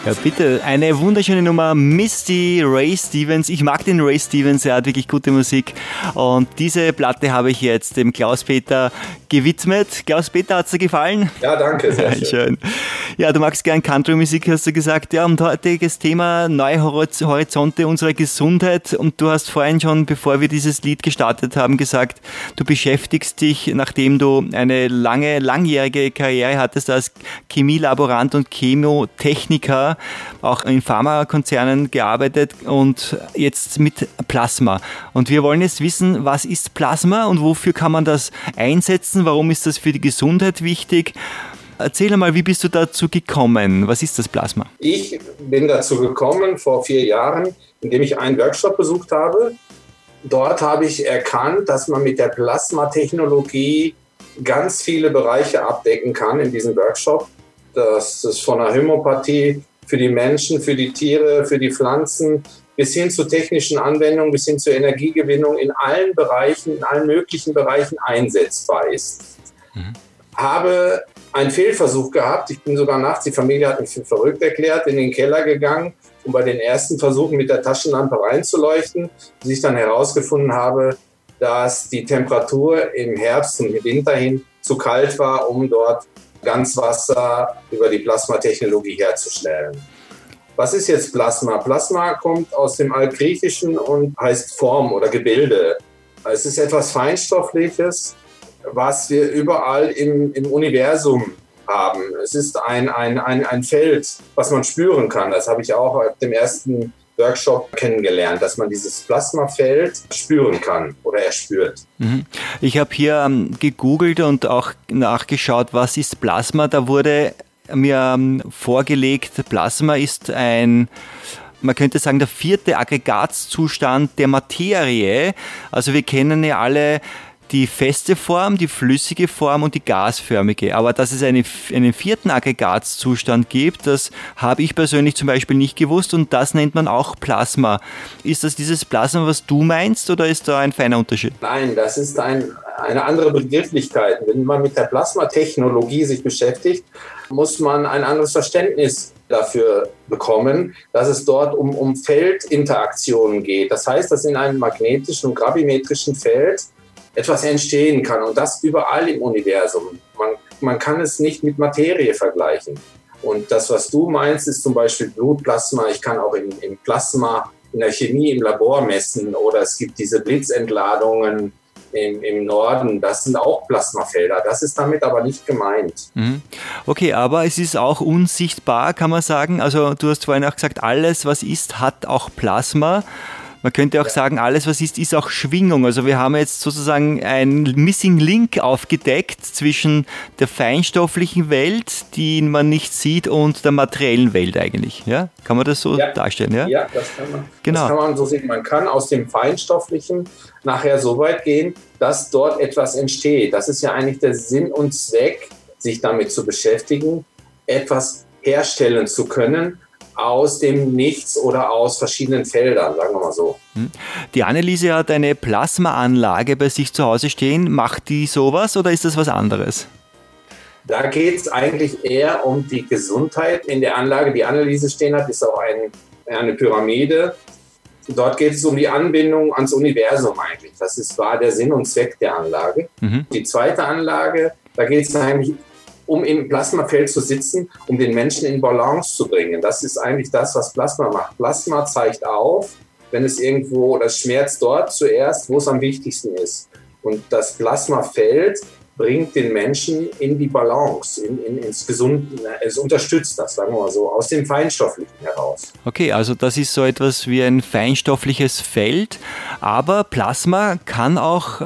Ja, bitte, eine wunderschöne Nummer, Misty, Ray Stevens. Ich mag den Ray Stevens, er hat wirklich gute Musik. Und diese Platte habe ich jetzt dem Klaus-Peter gewidmet. Klaus-Peter, hat es dir gefallen? Ja, danke, sehr schön. Ja, du magst gern Country-Musik, hast du gesagt. Ja, und heutiges Thema, neue Horizonte unserer Gesundheit. Und du hast vorhin schon, bevor wir dieses Lied gestartet haben, gesagt, du beschäftigst dich, nachdem du eine langjährige Karriere hattest als Chemielaborant und Chemotechniker, auch in Pharmakonzernen gearbeitet und jetzt mit Plasma. Und wir wollen jetzt wissen, was ist Plasma und wofür kann man das einsetzen? Warum ist das für die Gesundheit wichtig? Erzähl einmal, wie bist du dazu gekommen? Was ist das Plasma? Ich bin dazu gekommen vor 4 Jahren, indem ich einen Workshop besucht habe. Dort habe ich erkannt, dass man mit der Plasmatechnologie ganz viele Bereiche abdecken kann in diesem Workshop. Das ist von der Homöopathie für die Menschen, für die Tiere, für die Pflanzen, bis hin zu technischen Anwendungen, bis hin zur Energiegewinnung in allen Bereichen, in allen möglichen Bereichen einsetzbar ist. Habe einen Fehlversuch gehabt. Ich bin sogar nachts, die Familie hat mich für verrückt erklärt, in den Keller gegangen, um bei den ersten Versuchen mit der Taschenlampe reinzuleuchten, bis ich dann herausgefunden habe, dass die Temperatur im Herbst und im Winter hin zu kalt war, um dort Ganzwasser über die Plasmatechnologie herzustellen. Was ist jetzt Plasma? Plasma kommt aus dem Altgriechischen und heißt Form oder Gebilde. Es ist etwas Feinstoffliches, was wir überall im Universum haben. Es ist ein Feld, was man spüren kann. Das habe ich auch auf dem ersten Workshop kennengelernt, dass man dieses Plasmafeld spüren kann oder erspürt. Ich habe hier gegoogelt und auch nachgeschaut, was ist Plasma. Da wurde mir vorgelegt, Plasma ist man könnte sagen, der 4. Aggregatzustand der Materie. Also wir kennen ja alle die feste Form, die flüssige Form und die gasförmige. Aber dass es einen 4. Aggregatzustand gibt, das habe ich persönlich zum Beispiel nicht gewusst und das nennt man auch Plasma. Ist das dieses Plasma, was du meinst, oder ist da ein feiner Unterschied? Nein, das ist eine andere Begrifflichkeit. Wenn man mit der Plasmatechnologie sich beschäftigt, muss man ein anderes Verständnis dafür bekommen, dass es dort um Feldinteraktionen geht. Das heißt, dass in einem magnetischen und gravimetrischen Feld etwas entstehen kann und das überall im Universum. Man kann es nicht mit Materie vergleichen. Und das, was du meinst, ist zum Beispiel Blutplasma. Ich kann auch im Plasma, in der Chemie im Labor messen, oder es gibt diese Blitzentladungen im Norden. Das sind auch Plasmafelder. Das ist damit aber nicht gemeint. Okay, aber es ist auch unsichtbar, kann man sagen. Also du hast vorhin auch gesagt, alles, was ist, hat auch Plasma. Man könnte auch sagen, alles, was ist auch Schwingung. Also wir haben jetzt sozusagen einen Missing Link aufgedeckt zwischen der feinstofflichen Welt, die man nicht sieht, und der materiellen Welt eigentlich. Ja? Kann man das so darstellen? Ja, das kann man. Genau. Das kann man so sehen. Man kann aus dem Feinstofflichen nachher so weit gehen, dass dort etwas entsteht. Das ist ja eigentlich der Sinn und Zweck, sich damit zu beschäftigen, etwas herstellen zu können, aus dem Nichts oder aus verschiedenen Feldern, sagen wir mal so. Die Anneliese hat eine Plasmaanlage bei sich zu Hause stehen. Macht die sowas oder ist das was anderes? Da geht es eigentlich eher um die Gesundheit in der Anlage. Die Anneliese stehen hat, ist auch eine Pyramide. Dort geht es um die Anbindung ans Universum eigentlich. Das war der Sinn und Zweck der Anlage. Die zweite Anlage, da geht es eigentlich um im Plasmafeld zu sitzen, um den Menschen in Balance zu bringen. Das ist eigentlich das, was Plasma macht. Plasma zeigt auf, wenn es irgendwo, das schmerzt dort zuerst, wo es am wichtigsten ist. Und das Plasmafeld bringt den Menschen in die Balance, ins Gesunde. Es unterstützt das, sagen wir mal so, aus dem Feinstofflichen heraus. Okay, also das ist so etwas wie ein feinstoffliches Feld, aber Plasma kann auch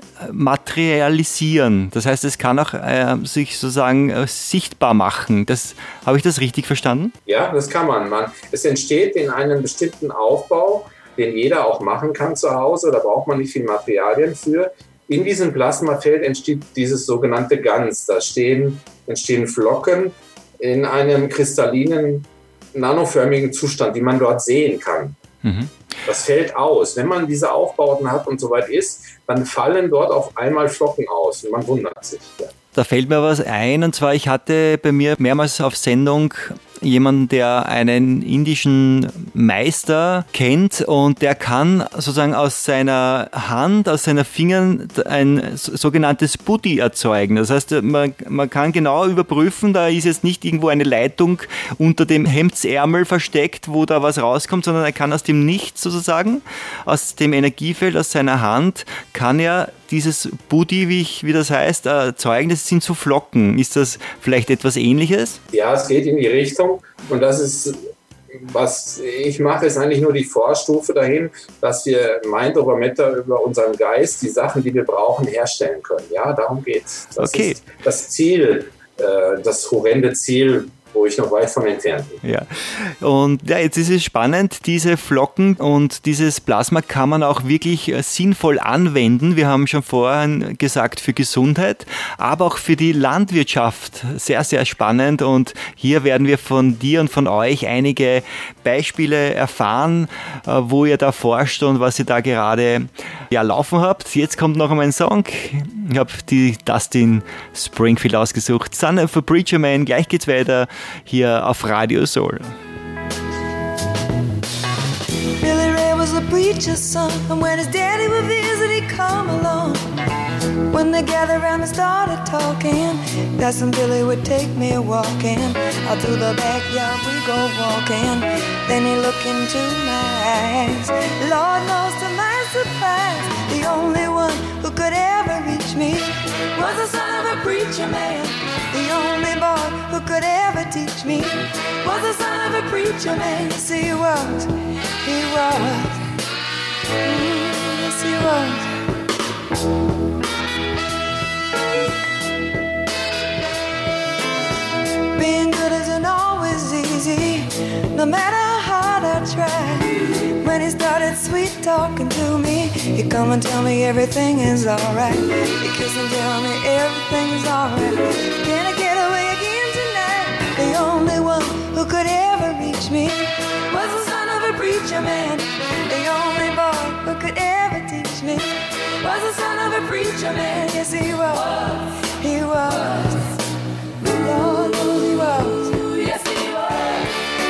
materialisieren. Das heißt, es kann auch sich sozusagen sichtbar machen. Habe ich das richtig verstanden? Ja, das kann man. Es entsteht in einem bestimmten Aufbau, den jeder auch machen kann zu Hause. Da braucht man nicht viel Materialien für. In diesem Plasmafeld entsteht dieses sogenannte Gans. Da entstehen Flocken in einem kristallinen, nanoförmigen Zustand, die man dort sehen kann. Das fällt aus. Wenn man diese Aufbauten hat und soweit ist, dann fallen dort auf einmal Flocken aus und man wundert sich. Da fällt mir was ein, und zwar, ich hatte bei mir mehrmals auf Sendung jemanden, der einen indischen Meister kennt und der kann sozusagen aus seiner Hand, aus seinen Fingern ein sogenanntes Buddhi erzeugen. Das heißt, man kann genau überprüfen, da ist jetzt nicht irgendwo eine Leitung unter dem Hemdsärmel versteckt, wo da was rauskommt, sondern er kann aus dem Nichts sozusagen, aus dem Energiefeld, aus seiner Hand, kann er dieses Buddhi, wie das heißt, erzeugen. Das sind so Flocken. Ist das vielleicht etwas Ähnliches? Ja, es geht in die Richtung. Und das ist, was ich mache, ist eigentlich nur die Vorstufe dahin, dass wir Mind over Matter über unseren Geist die Sachen, die wir brauchen, herstellen können. Ja, darum geht's. Das ist das Ziel, das horrende Ziel, wo ich noch weit von entfernt bin. Ja. Und ja, jetzt ist es spannend, diese Flocken und dieses Plasma kann man auch wirklich sinnvoll anwenden. Wir haben schon vorhin gesagt, für Gesundheit, aber auch für die Landwirtschaft. Sehr, sehr spannend. Und hier werden wir von dir und von euch einige Beispiele erfahren, wo ihr da forscht und was ihr da gerade laufen habt. Jetzt kommt noch einmal ein Song. Ich habe die Dustin Springfield ausgesucht. Son of a Preacher Man. Gleich geht's weiter hier auf Radio Soul. Billy Ray was a preacher's son, and when his daddy would visit, he'd come along. When they gathered around and started talking, Cousin Billy would take me walking. Out through the backyard we go walking. Then he looked into my eyes. Lord knows to my surprise, the only one who could ever reach me was the son of a preacher man. The only boy who could ever teach me was the son of a preacher man. Yes, he was. He was. Yes, he was. Being good isn't always easy, no matter how hard I try. When he started sweet talking to me, he'd come and tell me everything is alright. He'd kiss and tell me everything is alright. Can I get away again tonight? The only one who could ever reach me was the son of a preacher man. The only boy who could ever teach me was the son of a preacher man. Yes, he was. He was. Lord knows he was. Yes, he was.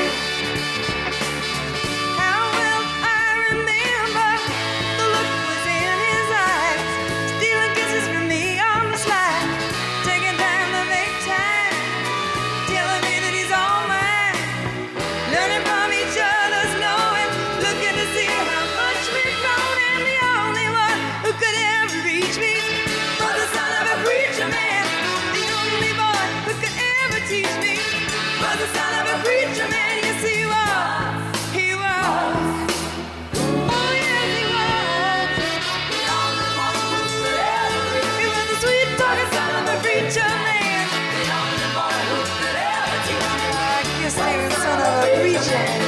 How well I remember the look was in his eyes, stealing kisses from me on the slide, taking time to make time, telling me that he's all mine, learning from each other's knowing, looking to see how much we've grown, and the only one who could ever reach me was the son of a preacher man. The only boy who could ever teach me was the son of a preacher man. Yes, he was. He was. Oh, yes, he was. The only one who could ever reach me. He was the sweet talking son of a preacher man. The only boy who could ever teach me. I guess he was the son of a preacher man.